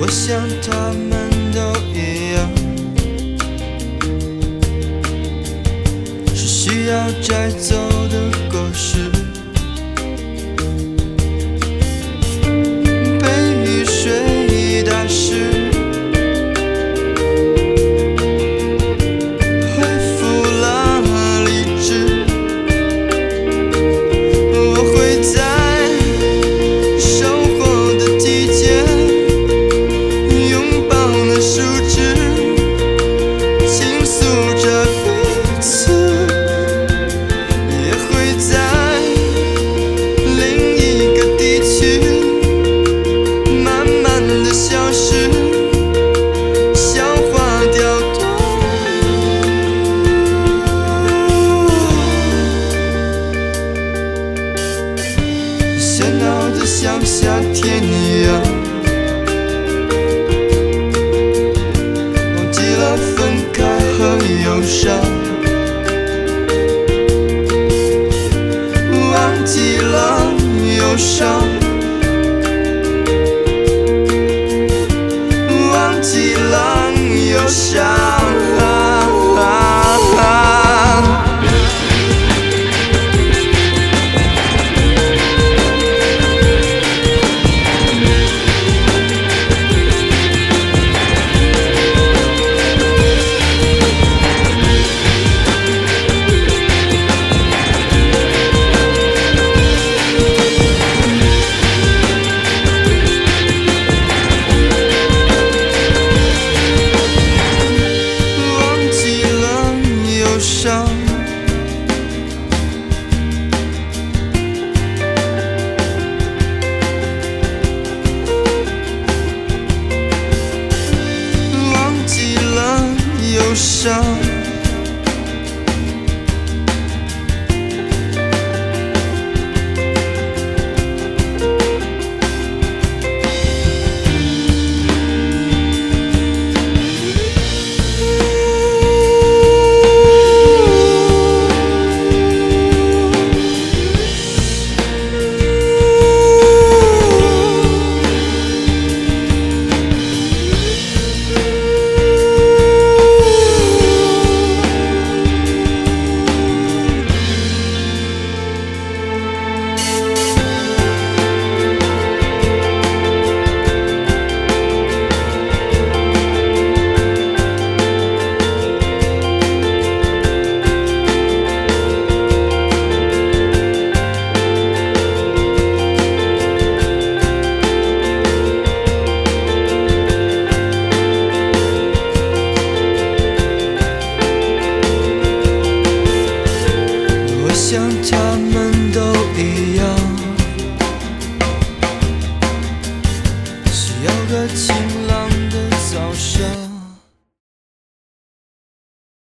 我想他们都一样，是需要摘走的果实。被雨水打湿，恢复了理智。我会在收获的季节拥抱那树枝，倾诉着彼此，也会在另一个地区慢慢的消失，消化掉喧闹的像夏天一样，忘记了分开和忧伤，忘记了忧伤，忘记了忧伤。